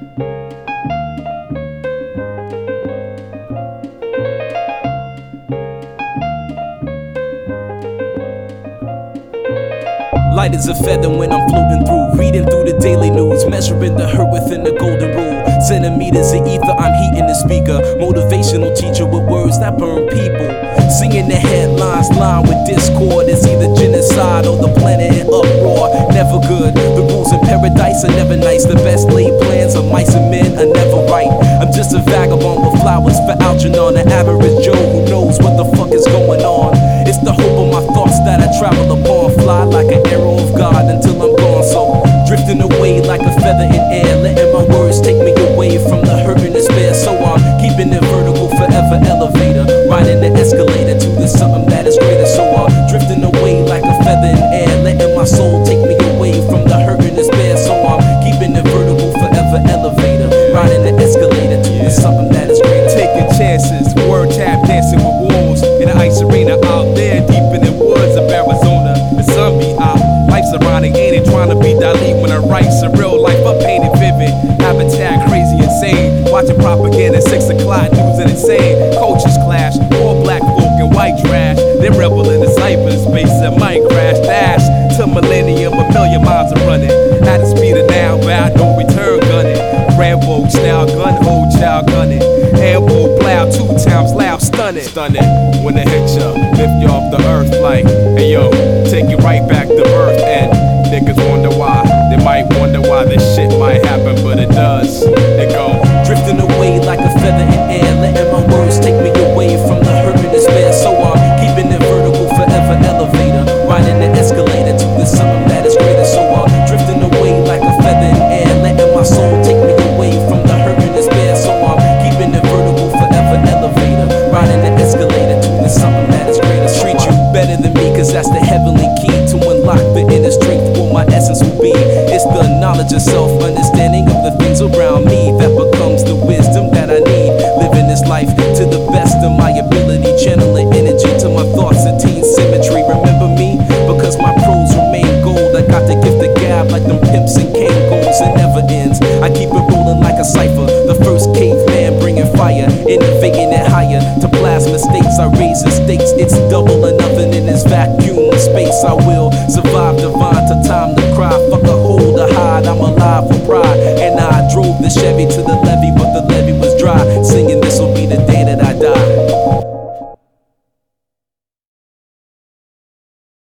Light as a feather when I'm floating through, reading through the daily news, measuring the hurt within the golden rule. Centimeters of ether, I'm heating the speaker. Motivational teacher with words that burn people. Singing the headlines lined with discord. It's either genocide or the planet in uproar. Never good. The rules in paradise are never nice. The best laid plans of mice and men are never right. I'm just a vagabond with flowers for Algernon, an average Joe who knows what the fuck is going on. It's the hope of my thoughts that I travel upon. Fly like an arrow of God until I'm gone. So drifting away like a feather in air, letting my words take me away from the hurt and despair. So I'm keeping it vertical, forever elevator, riding the escalator to the something that is greater. So I'm drifting away like a feather in air, letting my soul take me away from the hurt and despair. So I'm keeping it vertical, forever elevator, riding the escalator to the something that is greater. Taking chances, word tap dancing with wolves in the ice arena out there deep in the woods of Arizona. The sun be out, life's ironic, ain't it? Trying to be Dali when I write surreal life, I paint it vivid. Habitat crazy, insane. Watching propaganda, 6 o'clock news and insane. Cultures clash, all black folk and white trash. They rebel in the cyberspace that might crash. Dash to millennium, a million miles are running. At the speed of now, bound no return gunning. Rambo style gun, old child gunning. Ambo plow 2 times loud, stunning. Stunning when it hit ya, lift you off the earth like, hey yo, take you right back to birth. And niggas wonder why, they might wonder why this shit might happen, but it does. It go drifting away like a feather in air, letting my words take me away from the hurt and despair. So I'm keeping it vertical, forever elevator, riding the escalator to the something that is greater. So I'm drifting away like a feather in air, letting my soul take me away from the hurt and despair. So I'm keeping it vertical, forever elevator, riding the escalator to the something that is greater. Treat you better than me, cause that's the heavenly key to unlock the inner strength. What my essence will be, it's the knowledge of self, understanding of the things around me that becomes the wisdom that I need. Living this life to the best of my ability, channeling energy to my thoughts, attain symmetry. Remember me, because my prose remain gold. I got the gift of gab like them pimps and Kangos. It never ends, I keep it rolling like a cipher. The first caveman bringing fire, innovating it higher to plasma states. I raise the stakes, it's double or nothing in this vacuum of space. I will survive divine to time to cry. Fuck a hold or hide, I'm alive for pride. And I drove the Chevy to the